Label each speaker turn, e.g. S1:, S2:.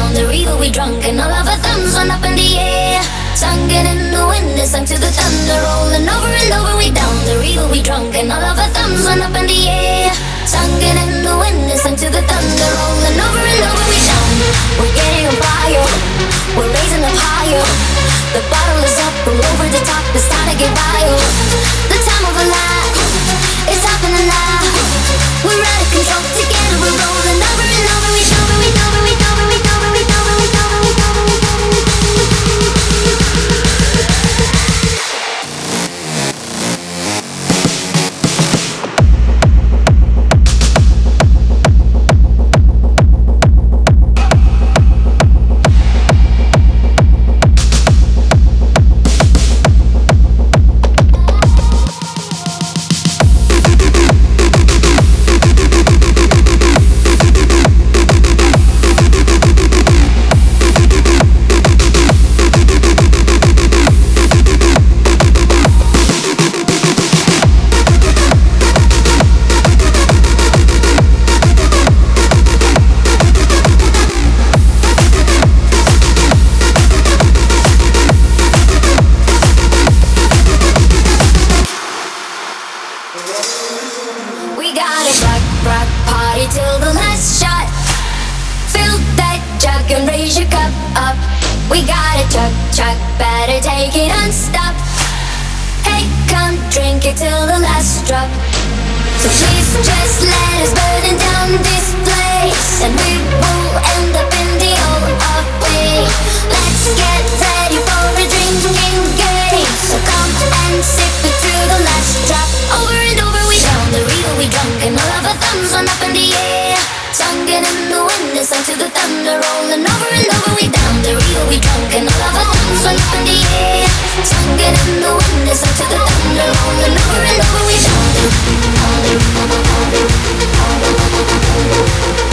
S1: down the river, we drunk, and all of our thumbs went up in the air. Sunken in the wind, and sung to the thunder, rolling over and over, we down the river, we drunk, and all of our thumbs went up in the air. Sunken in the wind, and sung to the thunder, rolling over and over, we down. We're getting on fire, we're raising up higher. The bottle is up, we're over the top, it's time to get wild. The time of a life, it's happening now. We're out of control, together we're rolling over and over, we over, we over, we over, we over, we over, we over, we over, we over. We got a rock party till the last shot. Fill that jug and raise your cup up. We got a chug, better take it and stop. Hey, come drink it till the last drop. So please just let us burn down this place, and we will end up in the old way. Let's get ready for a drinking game. So come and sip it to the last drop. Over and over we down the river, we drunk, and all of our thumbs went up in the air. Sunken in the wind, and sung to the thunder, rolling over and over we down the river, we drunk, and all of our thumbs went up in the air. Sunken in the wind, and sung to the thunder, rolling over and over we down the river.